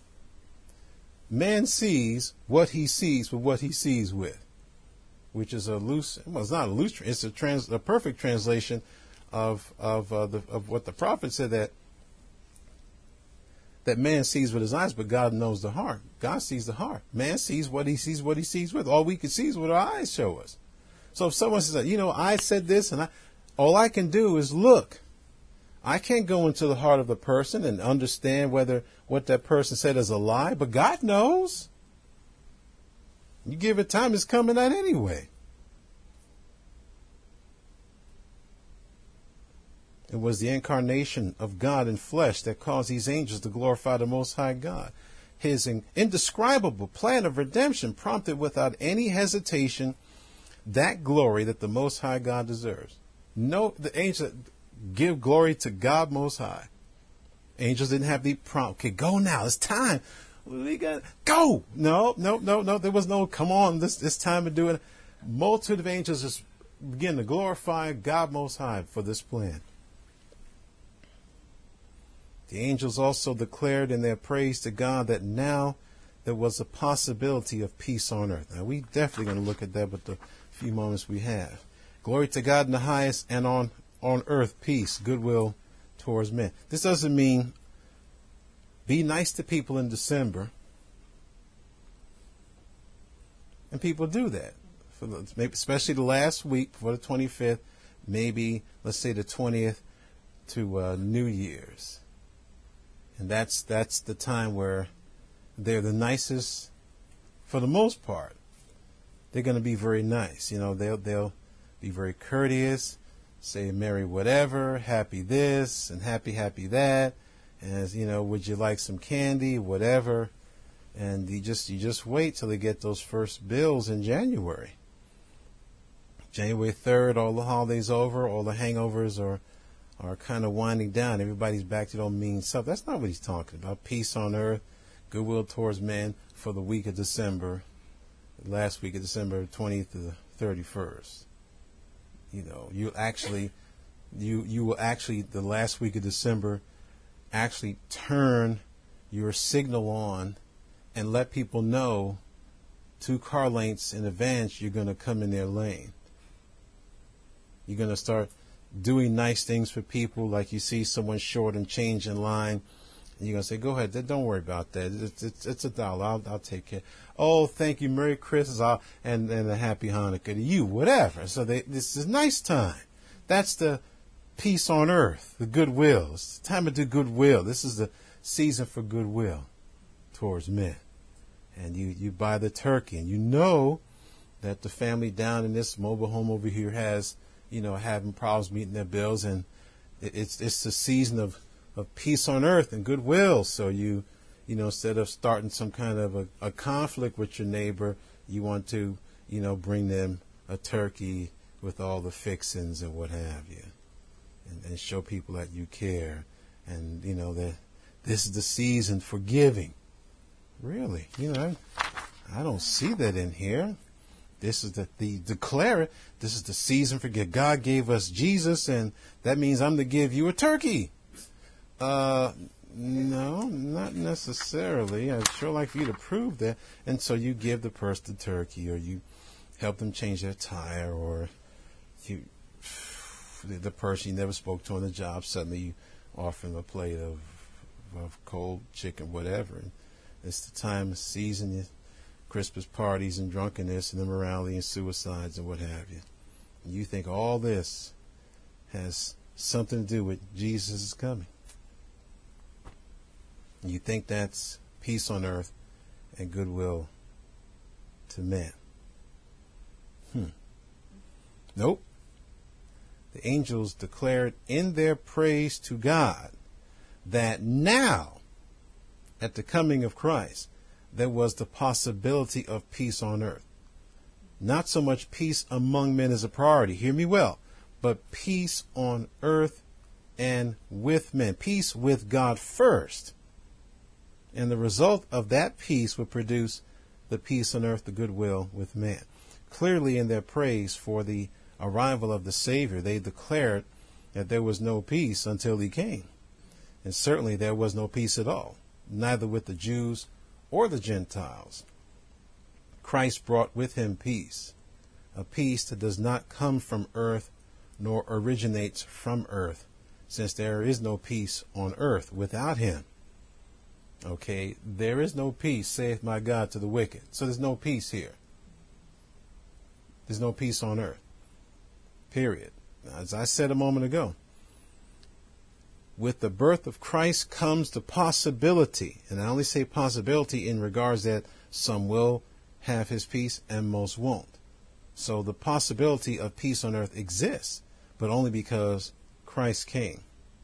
Man sees what he sees with what he sees with, which is a loose, well, it's not a loose, it's a trans, a perfect translation of of uh, the, of what the prophet said, that that man sees with his eyes, but God knows the heart. God sees the heart. Man sees what he sees, what he sees with. All we can see is what our eyes show us. So if someone says, you know, I said this, and I, all I can do is look. I can't go into the heart of the person and understand whether what that person said is a lie, but God knows. You give it time, it's coming out anyway. It was the incarnation of God in flesh that caused these angels to glorify the Most High God. His indescribable plan of redemption prompted without any hesitation that glory that the Most High God deserves. No, the angels give glory to God Most High. Angels didn't have the prompt. Okay, go now. It's time. We got go. No, no, no, no. There was no come on. This it's time to do it. Multitude of angels just begin to glorify God Most High for this plan. The angels also declared in their praise to God that now there was a possibility of peace on earth. Now, we definitely going to look at that with the few moments we have. Glory to God in the highest, and on, on earth peace, goodwill towards men. This doesn't mean be nice to people in December. And people do that. For the, maybe especially the last week before the twenty-fifth, maybe, let's say the twentieth to uh, New Year's. And that's that's the time where they're the nicest, for the most part. They're going to be very nice. You know, they'll they'll be very courteous, say merry whatever, happy this, and happy happy that, and you know, would you like some candy, whatever, and you just you just wait till they get those first bills in January. January third, all the holidays over, all the hangovers are. are kind of winding down. Everybody's back to their own mean stuff. That's not what he's talking about. Peace on earth, goodwill towards men for the week of December, the last week of December, twentieth to the thirty-first. You know, you actually, you you will actually, the last week of December, actually turn your signal on and let people know two car lengths in advance you're going to come in their lane. You're going to start doing nice things for people, like you see someone short and change in line, and you're going to say, go ahead, don't worry about that. It's, it's, it's a dollar. I'll, I'll take it. Oh, thank you. Merry Christmas. I'll, and, and a happy Hanukkah to you, whatever. So they, this is a nice time. That's the peace on earth, the goodwill. It's the time to do goodwill. This is the season for goodwill towards men. And you, you buy the turkey, and you know that the family down in this mobile home over here has, you know, having problems meeting their bills, and it's it's the season of, of peace on earth and goodwill. So you, you know, instead of starting some kind of a, a conflict with your neighbor, you want to, you know, bring them a turkey with all the fixings and what have you, and, and show people that you care, and you know that this is the season for giving. Really, you know, I, I don't see that in here. This is the, the declare it. This is the season for give. God gave us Jesus, and that means I'm to give you a turkey. Uh, no, not necessarily. I'd sure like for you to prove that. And so you give the person the turkey, or you help them change their tire, or you, the person you never spoke to on the job, suddenly you offer them a plate of, of cold chicken, whatever. And it's the time of season. Christmas parties and drunkenness and immorality and suicides and what have you. And you think all this has something to do with Jesus is coming. You think that's peace on earth and goodwill to men. Hmm. Nope. The angels declared in their praise to God that now, at the coming of Christ, there was the possibility of peace on earth. Not so much peace among men as a priority, hear me well, but peace on earth and with men. Peace with God first. And the result of that peace would produce the peace on earth, the goodwill with man. Clearly in their praise for the arrival of the Savior, they declared that there was no peace until he came. And certainly there was no peace at all, neither with the Jews or the Gentiles. Christ brought with him peace, a peace that does not come from earth nor originates from earth, since there is no peace on earth without him. Okay, there is no peace, saith my God, to the wicked. So there's no peace here. There's no peace on earth. Period. As I said a moment ago, with the birth of Christ comes the possibility, and I only say possibility in regards that some will have his peace and most won't. So the possibility of peace on earth exists, but only because Christ came.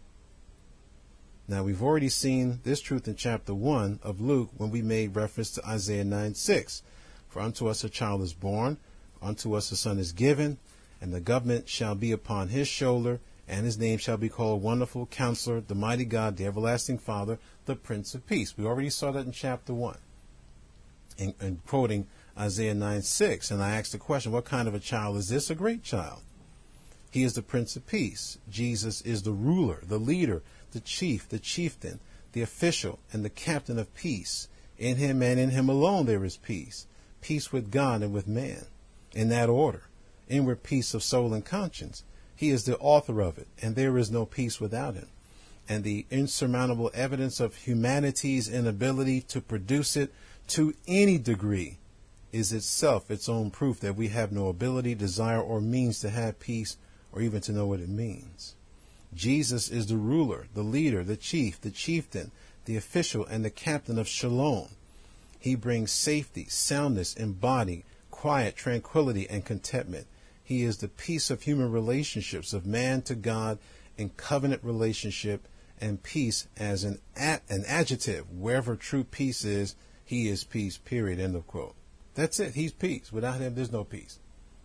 Now, we've already seen this truth in chapter one of Luke when we made reference to Isaiah nine six. For unto us a child is born, unto us a son is given, and the government shall be upon his shoulder, and his name shall be called Wonderful Counselor, the Mighty God, the Everlasting Father, the Prince of Peace. We already saw that in chapter one. And, and quoting Isaiah nine six, and I asked the question, what kind of a child is this? A great child. He is the Prince of Peace. Jesus is the ruler, the leader, the chief, the chieftain, the official, and the captain of peace. In him and in him alone there is peace. Peace with God and with man. In that order. Inward peace of soul and conscience. He is the author of it, and there is no peace without him. And the insurmountable evidence of humanity's inability to produce it to any degree is itself its own proof that we have no ability, desire, or means to have peace or even to know what it means. Jesus is the ruler, the leader, the chief, the chieftain, the official, and the captain of shalom. He brings safety, soundness in body, quiet, tranquility, and contentment. He is the peace of human relationships, of man to God, in covenant relationship, and peace as an ad, an adjective. Wherever true peace is, he is peace, period, end of quote. That's it. He's peace. Without him, there's no peace.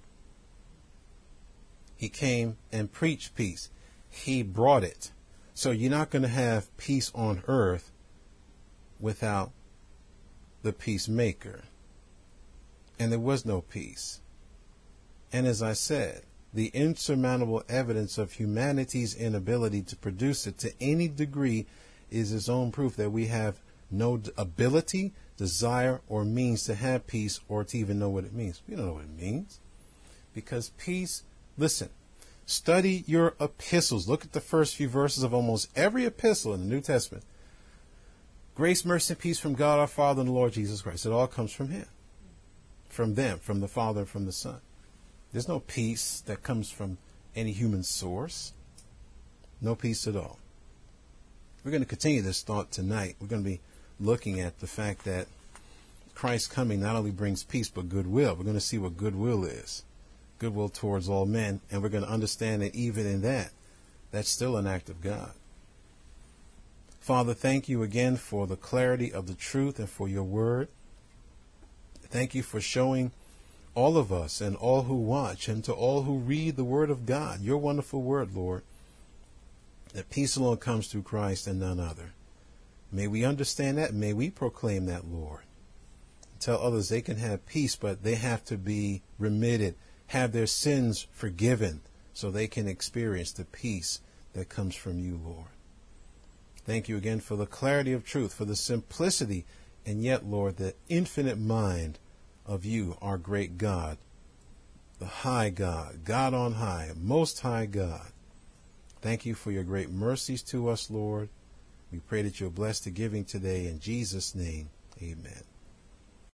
He came and preached peace. He brought it. So you're not going to have peace on earth without the peacemaker. And there was no peace. And as I said, the insurmountable evidence of humanity's inability to produce it to any degree is its own proof that we have no ability, desire, or means to have peace or to even know what it means. We don't know what it means. Because peace, listen, study your epistles. Look at the first few verses of almost every epistle in the New Testament. Grace, mercy, and peace from God our Father and the Lord Jesus Christ. It all comes from him. From them, from the Father and from the Son. There's no peace that comes from any human source. No peace at all. We're going to continue this thought tonight. We're going to be looking at the fact that Christ's coming not only brings peace but goodwill. We're going to see what goodwill is. Goodwill towards all men. And we're going to understand that even in that, that's still an act of God. Father, thank you again for the clarity of the truth and for your word. Thank you for showing all of us and all who watch and to all who read the word of God, your wonderful word, Lord, that peace alone comes through Christ and none other. May we understand that. May we proclaim that, Lord. Tell others they can have peace, but they have to be remitted, have their sins forgiven so they can experience the peace that comes from you, Lord. Thank you again for the clarity of truth, for the simplicity, and yet, Lord, the infinite mind of you, our great God, the high God, God on high, most high God. Thank you for your great mercies to us, Lord. We pray that you'll bless the giving today in Jesus' name. Amen.